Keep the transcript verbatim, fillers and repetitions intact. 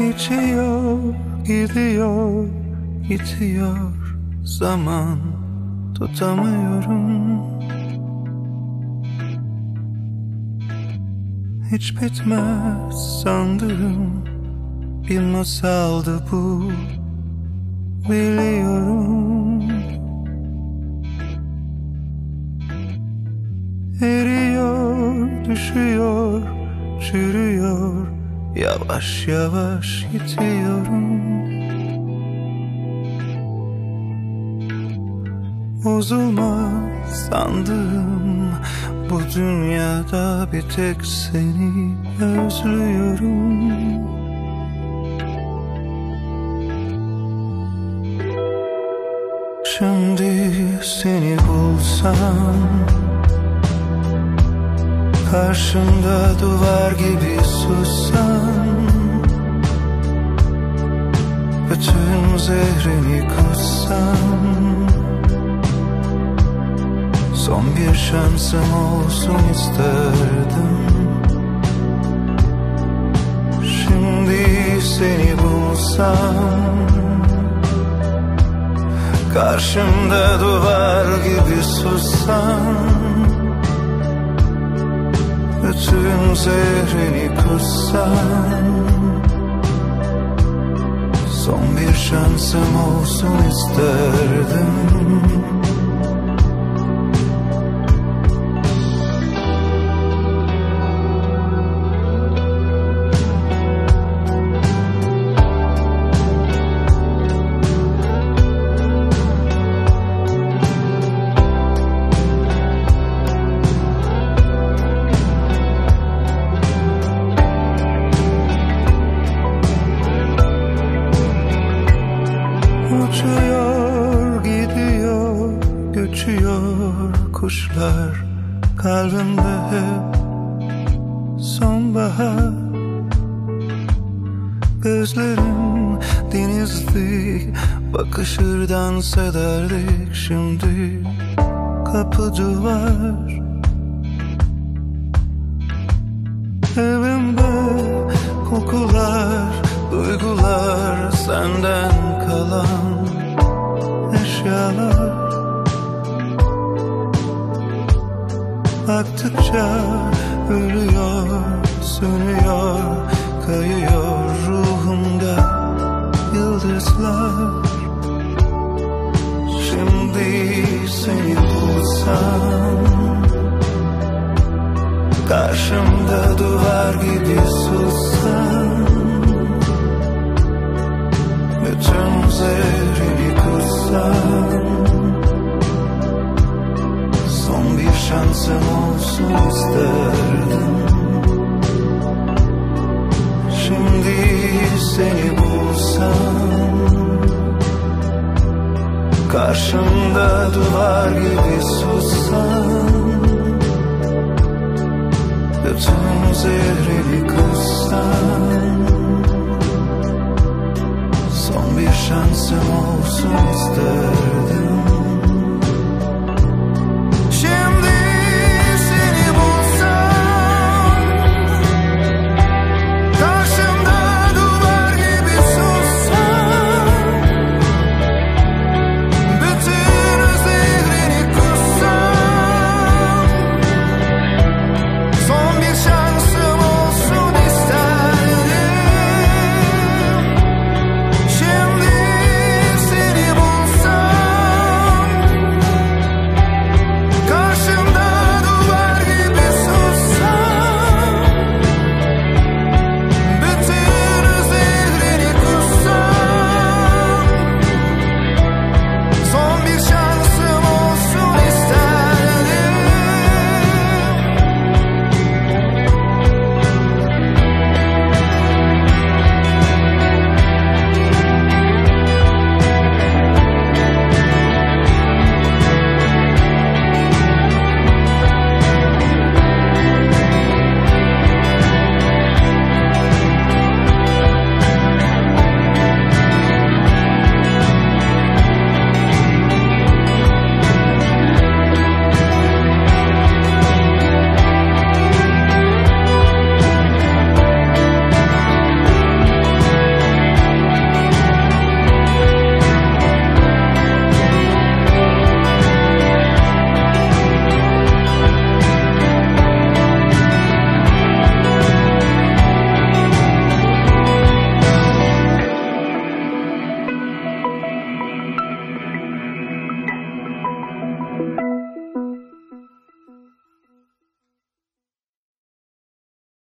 Geçiyor, gidiyor, bitiyor zaman, tutamıyorum. Hiç bitmez sandım, bir masaldı bu, biliyorum. Eriyor, düşüyor, çürüyor, yavaş yavaş gidiyorum. Bozulmaz sandım, bu dünyada bir tek seni özlüyorum. Şimdi seni bulsam, karşımda duvar gibi sussan, bütün zehrini kussam, son bir şansım olsun isterdim. Şimdi seni bulsam, karşımda duvar gibi sussam, bütün zehrini kussam, son bir şansım olsun isterdim. Uçuyor, gidiyor, göçüyor kuşlar, kalbimde hep sonbahar. Gözlerim denizli, bakışır dans ederdik, şimdi kapı duvar. Evimde kokular, duygular, senden kalan eşyalar. Baktıkça ölüyor, sönüyor, kayıyor ruhumda yıldızlar. Şimdi seni bulsam, karşımda duvar gibi sussam, bütün zehrini kussam, son bir şansım olsun isterdim. Şimdi seni bulsam, karşımda duvar gibi sussam,